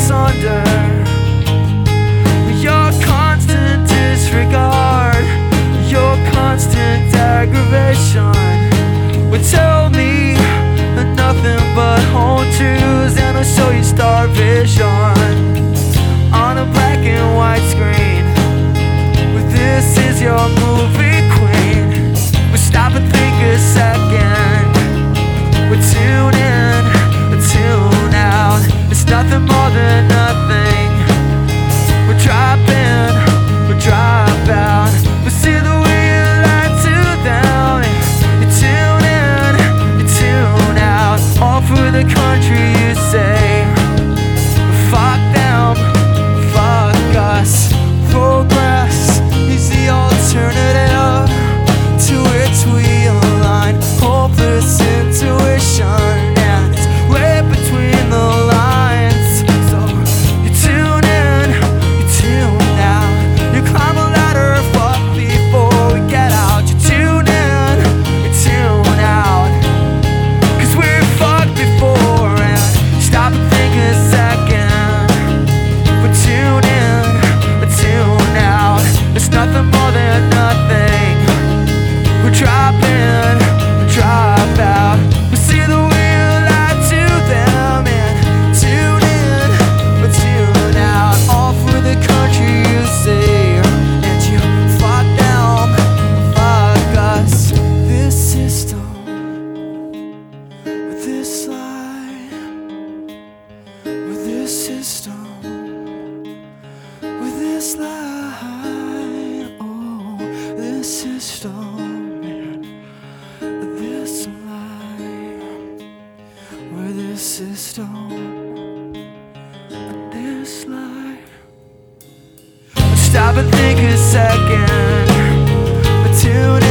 asunder. Your constant disregard, your constant aggravation would tell me nothing but whole truths, and I'll show you star vision on a black and white screen. Well, this is your movie queen. Well, stop and think a second. We'll tune in, tune out. It's nothing more than nothing. We'll drop in, we'll drop out. We'll see the way you lie to them. You tune in, you tune out. All for the country, you say. Fuck them, fuck us. Progress is the alternative to which we align. Hopeless intuition, and it's right between the lines. So you tune in, you tune out. You climb a ladder, fuck before we get out. You tune in, you tune out. 'Cause we're fucked before, and stop and think a second. But tune in, tune out. It's nothing more than nothing. We're dropping, we drop out. We see the way you lie to them, and tune in, but tune out. All for the country, you say, and you fuck them, fuck us. This system, with this lie, with this system, with this lie, oh, this system. This life, with this system, with this life. Stop and think a second, but tune